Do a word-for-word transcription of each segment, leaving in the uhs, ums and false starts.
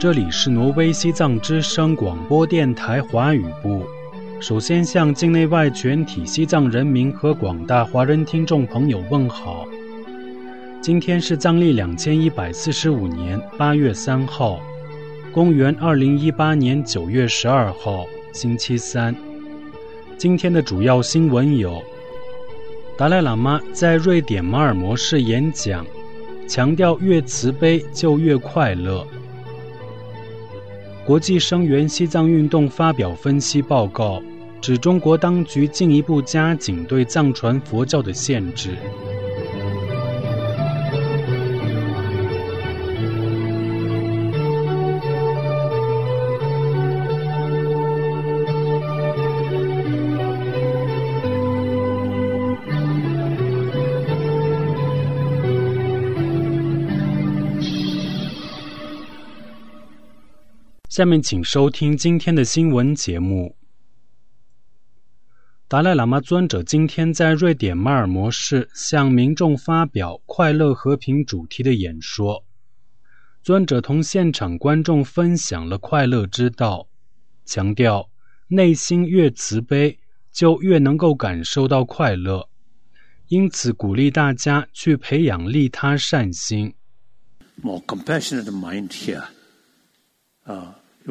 这里是挪威西藏之声广播电台华语部。首先向境内外全体西藏人民和广大华人听众朋友问好。今天是藏历两千一百四十五年八月三号，公元二零一八年九月十二号，星期三。今天的主要新闻有：达赖喇嘛在瑞典马尔模市演讲，强调越慈悲就越快乐。国际声援西藏运动发表分析报告，指中国当局进一步加紧对藏传佛教的限制。下面请收听今天的新闻节目。达赖喇嘛尊者今天在瑞典马尔模市向民众发表快乐和平主题的演说。尊者同现场观众分享了快乐之道，强调内心越慈悲就越能够感受到快乐，因此鼓励大家去培养利他善心。 More compassionate mind here. Uh...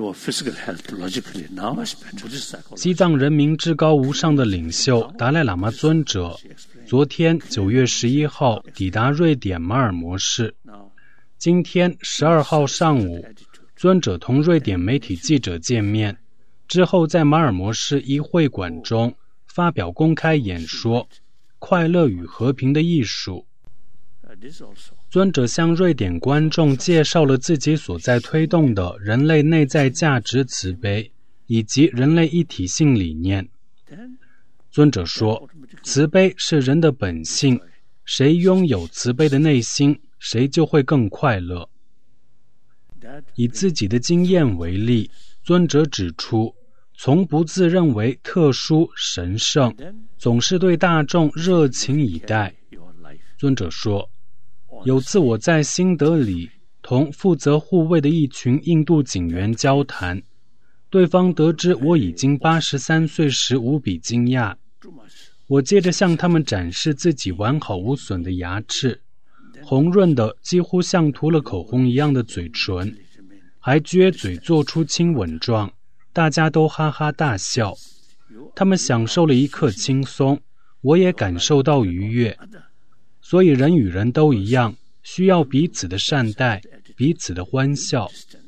西藏人民至高无上的领袖达赖喇嘛尊者昨天九月十一号抵达瑞典马尔模市。今天十二号上午，尊者同瑞典媒体记者见面之后，在马尔模市一会馆中发表公开演说《快乐与和平的艺术》。尊者向瑞典观众介绍了自己所在推动的人类内在价值慈悲以及人类一体性理念。尊者说，慈悲是人的本性，谁拥有慈悲的内心，谁就会更快乐。以自己的经验为例，尊者指出，从不自认为特殊神圣，总是对大众热情以待。尊者说，有次我在新德里同负责护卫的一群印度警员交谈，对方得知我已经八十三岁时无比惊讶。我接着向他们展示自己完好无损的牙齿，红润的几乎像涂了口红一样的嘴唇，还撅嘴做出亲吻状，大家都哈哈大笑。他们享受了一刻轻松，我也感受到愉悦。所以人与人都一样，需要彼此的善待，彼此的欢笑。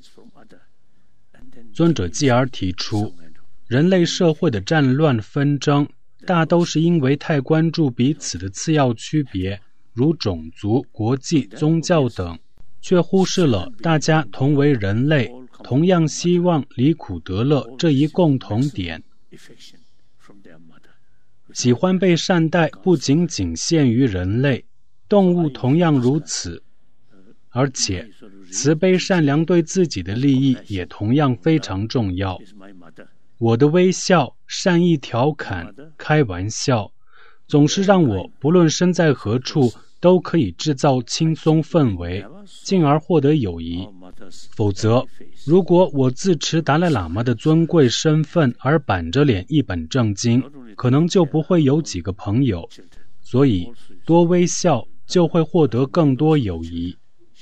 尊者继而提出，人类社会的战乱纷争大都是因为太关注彼此的次要区别，如种族、国际、宗教等，却忽视了大家同为人类，同样希望离苦得乐这一共同点。喜欢被善待不仅仅限于人类，动物同样如此，而且慈悲善良对自己的利益也同样非常重要。我的微笑、善意调侃、开玩笑，总是让我不论身在何处都可以制造轻松氛围，进而获得友谊。否则，如果我自持达赖喇嘛的尊贵身份而板着脸一本正经，可能就不会有几个朋友。所以多微笑就会获得更多友谊。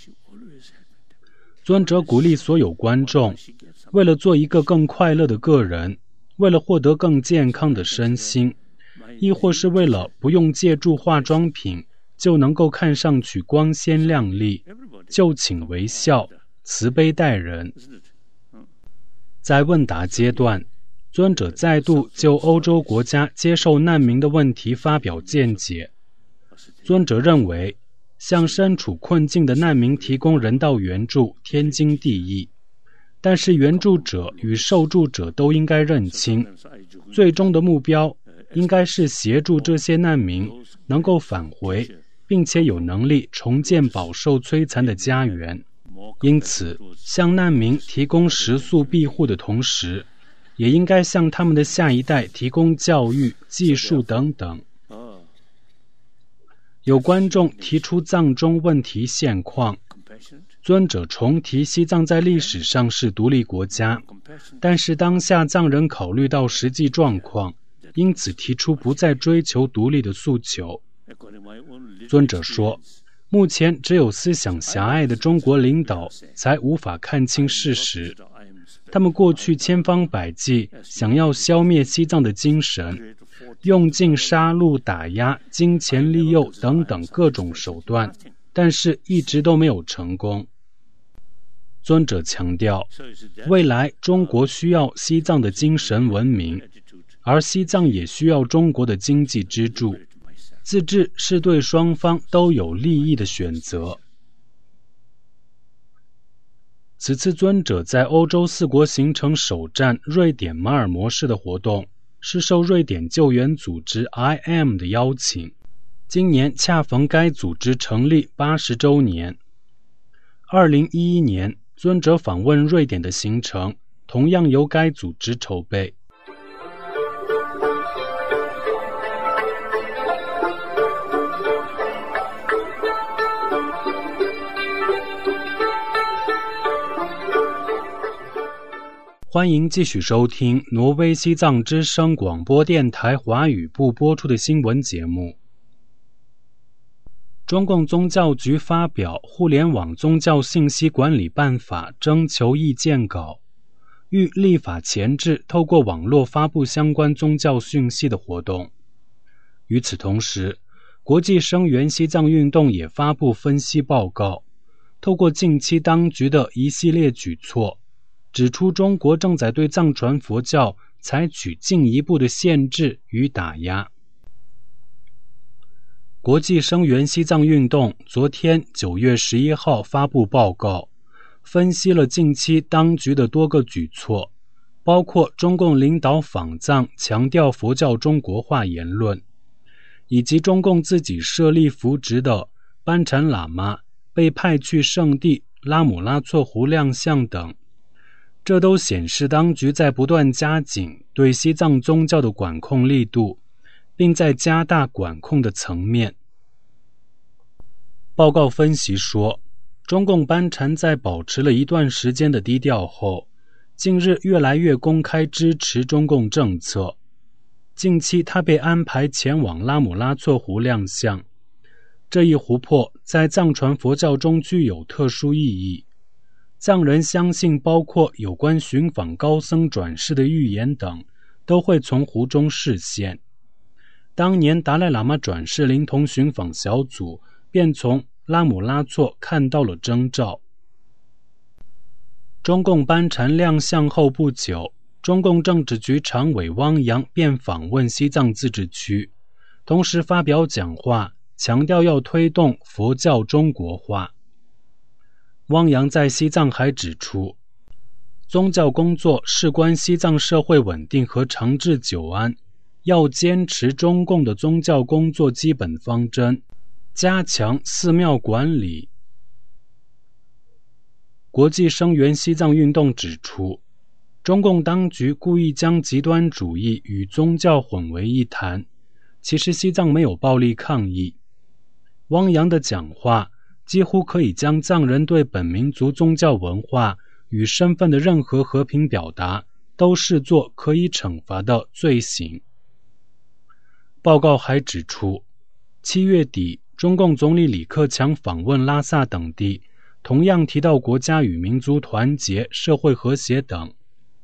尊者鼓励所有观众，为了做一个更快乐的个人，为了获得更健康的身心，亦或是为了不用借助化妆品就能够看上去光鲜亮丽，就请微笑，慈悲待人。在问答阶段，尊者再度就欧洲国家接受难民的问题发表见解。尊者认为，向身处困境的难民提供人道援助天经地义，但是援助者与受助者都应该认清，最终的目标应该是协助这些难民能够返回，并且有能力重建饱受摧残的家园。因此，向难民提供食宿庇护的同时，也应该向他们的下一代提供教育、技术等等。有观众提出藏中问题现况， 尊者重提西藏在历史上是独立国家，但是当下藏人考虑到实际状况，因此提出不再追求独立的诉求。尊者说，目前只有思想狭隘的中国领导才无法看清事实，他们过去千方百计想要消灭西藏的精神，用尽杀戮、打压、金钱利诱等等各种手段，但是一直都没有成功。尊者强调，未来中国需要西藏的精神文明，而西藏也需要中国的经济支柱。自治是对双方都有利益的选择。此次尊者在欧洲四国行程首站瑞典马尔模式的活动，是受瑞典救援组织 I M 的邀请。今年恰逢该组织成立八十周年。二零一一年，尊者访问瑞典的行程，同样由该组织筹备。欢迎继续收听挪威西藏之声广播电台华语部播出的新闻节目。中共宗教局发表《互联网宗教信息管理办法》征求意见稿，欲立法钳制透过网络发布相关宗教讯息的活动。与此同时，国际声援西藏运动也发布分析报告，透过近期当局的一系列举措，指出中国正在对藏传佛教采取进一步的限制与打压。国际声援西藏运动昨天九月十一号发布报告，分析了近期当局的多个举措，包括中共领导访藏强调佛教中国化言论，以及中共自己设立扶植的班禅喇嘛被派去圣地拉姆拉措湖亮相等。这都显示当局在不断加紧对西藏宗教的管控力度，并在加大管控的层面。报告分析说，中共班禅在保持了一段时间的低调后，近日越来越公开支持中共政策。近期他被安排前往拉姆拉措湖亮相，这一湖泊在藏传佛教中具有特殊意义。藏人相信包括有关寻访高僧转世的预言等，都会从湖中示现。当年达赖喇嘛转世灵童寻访小组便从拉姆拉措看到了征兆。中共班禅亮相后不久，中共政治局常委汪洋便访问西藏自治区，同时发表讲话，强调要推动佛教中国化。汪洋在西藏还指出，宗教工作事关西藏社会稳定和长治久安，要坚持中共的宗教工作基本方针，加强寺庙管理。国际声援西藏运动指出，中共当局故意将极端主义与宗教混为一谈，其实西藏没有暴力抗议。汪洋的讲话几乎可以将藏人对本民族宗教文化与身份的任何和平表达都视作可以惩罚的罪行。报告还指出，七月底中共总理李克强访问拉萨等地，同样提到国家与民族团结、社会和谐等。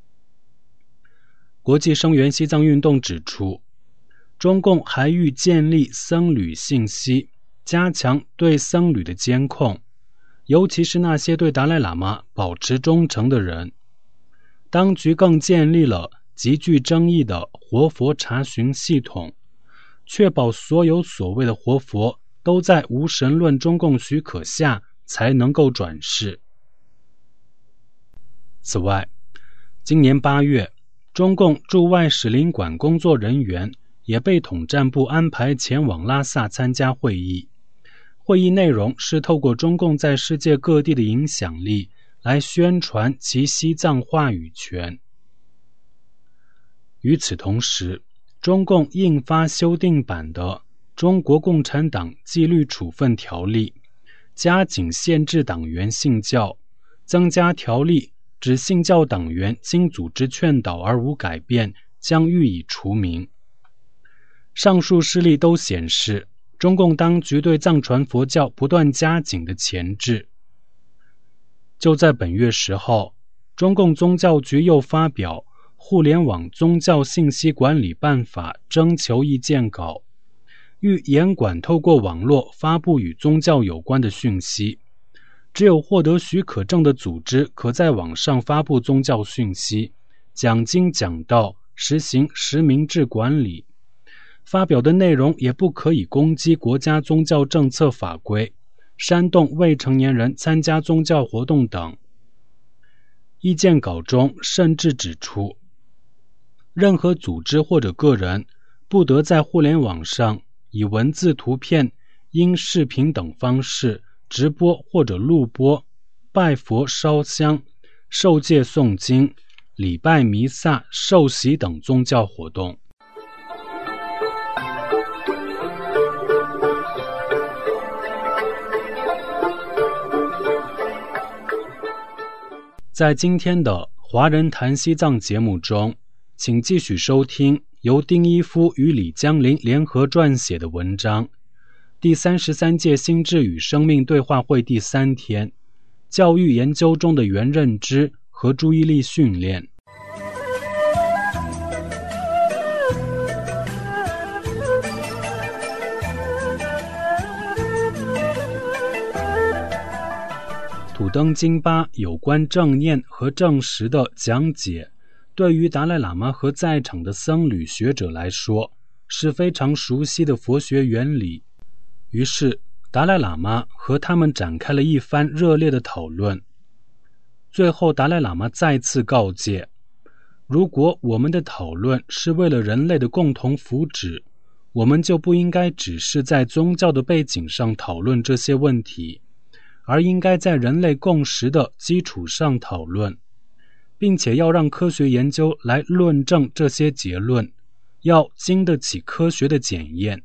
国际声援西藏运动指出，中共还欲建立僧侣信息，加强对僧侣的监控，尤其是那些对达赖喇嘛保持忠诚的人。当局更建立了极具争议的活佛查询系统，确保所有所谓的活佛都在无神论中共许可下才能够转世。此外，今年八月，中共驻外使领馆工作人员也被统战部安排前往拉萨参加会议。会议内容是透过中共在世界各地的影响力来宣传其西藏话语权。与此同时，中共印发修订版的《中国共产党纪律处分条例》， 加紧限制党员信教，增加条例，指信教党员经组织劝导而无改变，将予以除名。上述事例都显示，中共当局对藏传佛教不断加紧的钳制。就在本月十号，中共宗教局又发表《互联网宗教信息管理办法》征求意见稿，欲严管透过网络发布与宗教有关的讯息。只有获得许可证的组织可在网上发布宗教讯息，讲经讲道，实行实名制管理。发表的内容也不可以攻击国家宗教政策法规，煽动未成年人参加宗教活动等。意见稿中甚至指出，任何组织或者个人不得在互联网上以文字、图片、音视频等方式直播或者录播拜佛、烧香、受戒诵经、礼拜弥撒、受洗等宗教活动。在今天的华人谈西藏节目中，请继续收听由丁一夫与李江林联合撰写的文章，第三十三届心智与生命对话会第三天，教育研究中的原认知和注意力训练。土登金巴有关正念和正实的讲解，对于达赖喇嘛和在场的僧侣学者来说是非常熟悉的佛学原理。于是达赖喇嘛和他们展开了一番热烈的讨论。最后达赖喇嘛再次告诫，如果我们的讨论是为了人类的共同福祉，我们就不应该只是在宗教的背景上讨论这些问题，而应该在人类共识的基础上讨论，并且要让科学研究来论证这些结论，要经得起科学的检验。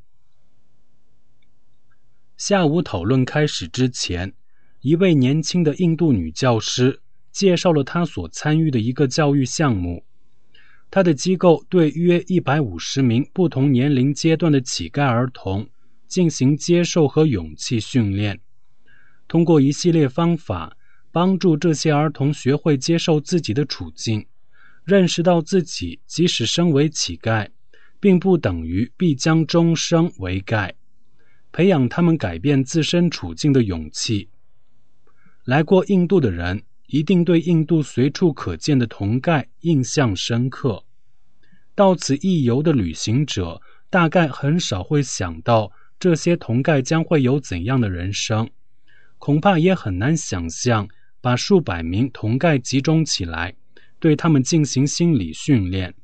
下午讨论开始之前，一位年轻的印度女教师介绍了她所参与的一个教育项目。她的机构对约一百五十名不同年龄阶段的乞丐儿童进行接受和勇气训练，通过一系列方法帮助这些儿童学会接受自己的处境，认识到自己即使身为乞丐，并不等于必将终生为丐，培养他们改变自身处境的勇气。来过印度的人一定对印度随处可见的铜盖印象深刻，到此一游的旅行者大概很少会想到这些铜盖将会有怎样的人生，恐怕也很难想象把数百名铜盖集中起来，对他们进行心理训练。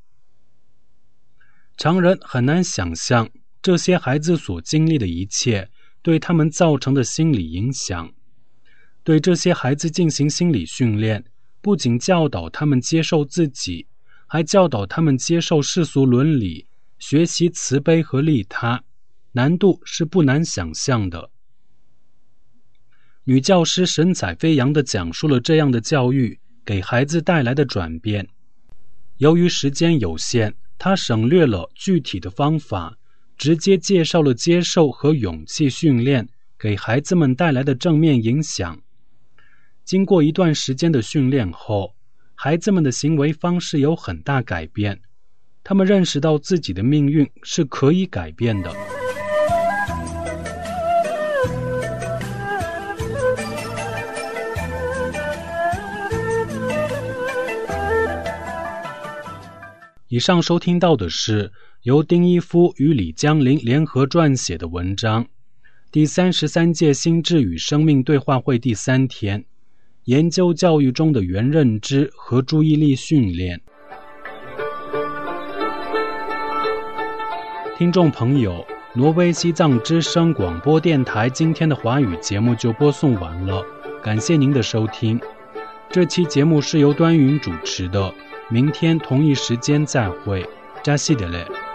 常人很难想象这些孩子所经历的一切对他们造成的心理影响。对这些孩子进行心理训练，不仅教导他们接受自己，还教导他们接受世俗伦理，学习慈悲和利他，难度是不难想象的。女教师神采飞扬地讲述了这样的教育给孩子带来的转变。由于时间有限，她省略了具体的方法，直接介绍了接受和勇气训练给孩子们带来的正面影响。经过一段时间的训练后，孩子们的行为方式有很大改变，他们认识到自己的命运是可以改变的。以上收听到的是由丁一夫与李江林联合撰写的文章，第三十三届心智与生命对话会第三天，研究教育中的原认知和注意力训练。听众朋友，挪威西藏之声广播电台今天的华语节目就播送完了，感谢您的收听。这期节目是由端云主持的，明天同一时间再会，扎西德勒。